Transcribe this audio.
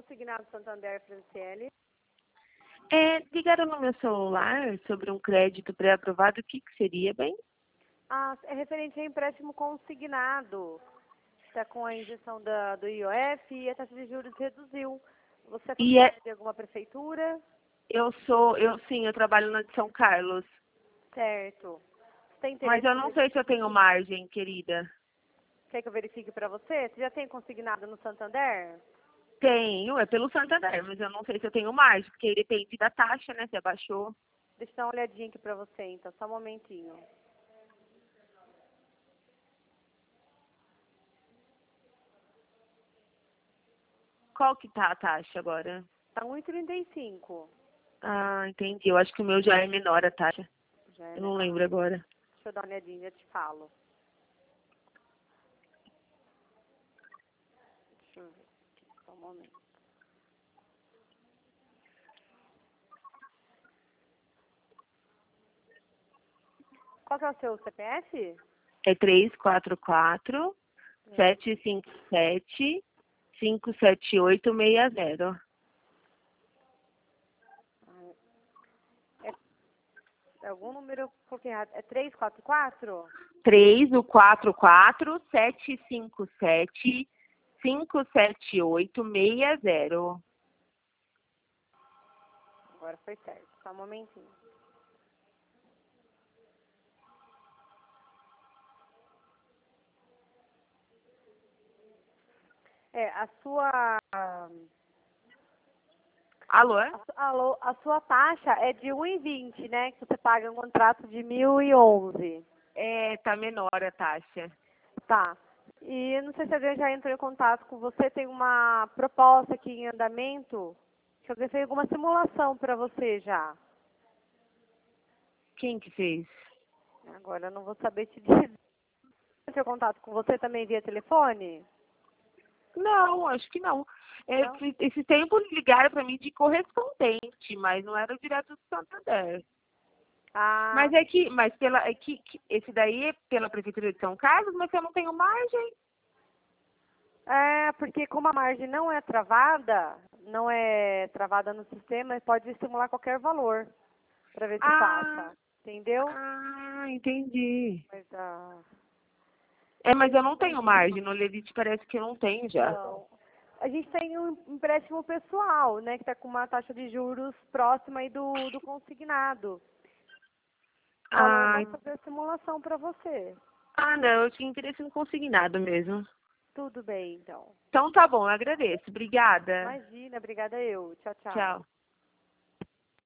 Consignado Santander, Franciele. Ligaram no meu celular sobre um crédito pré-aprovado, o que seria, bem? É referente a empréstimo consignado. Está com a injeção do IOF e a taxa de juros reduziu. Você é funcionário de alguma prefeitura? Eu trabalho na de São Carlos. Certo. Você tem Mas interesse eu não sei se eu tenho margem, querida. Quer que eu verifique para você? Você já tem consignado no Santander? Tenho, é pelo Santander, mas eu não sei se eu tenho margem, porque depende da taxa, né, se abaixou. Deixa eu dar uma olhadinha aqui para você, então. Só um momentinho. Qual que tá a taxa agora? Está 1,35. Ah, entendi. Eu acho que o meu já é menor a taxa. Já é Eu não menor. lembro agora. Deixa eu dar uma olhadinha, eu te falo. Deixa eu ver aqui, só um momento. Qual que é o seu CPF? É 344-757-57860. É algum número eu coloquei errado. É 344? 344-757-57860. Agora foi certo. Só um momentinho. A sua... Alô? A sua taxa é de 1,20, né? Que você paga um contrato de 1.011. Tá menor a taxa. Tá. E não sei se alguém já entrou em contato com você. Tem uma proposta aqui em andamento. Que alguém fez alguma simulação para você já. Quem que fez? Agora eu não vou saber te dizer. Entrou em contato com você também via telefone? Não, acho que não. Não? Esse tempo ligaram para mim de correspondente, mas não era direto do Santander. Ah, Esse daí é pela Prefeitura de São Carlos, mas eu não tenho margem. porque como a margem não é travada no sistema, pode simular qualquer valor para ver se Ah, passa. Entendeu? entendi. Mas Mas eu não tenho margem. No Levite parece que eu não tenho já. não. A gente tem um empréstimo pessoal, né, que está com uma taxa de juros próxima aí do consignado. Falou, eu Ah, posso fazer a simulação para você. não, eu tinha interesse no consignado mesmo. Tudo bem, então. Então tá bom, eu agradeço. Obrigada. Imagina, obrigada eu. Tchau, tchau. Tchau.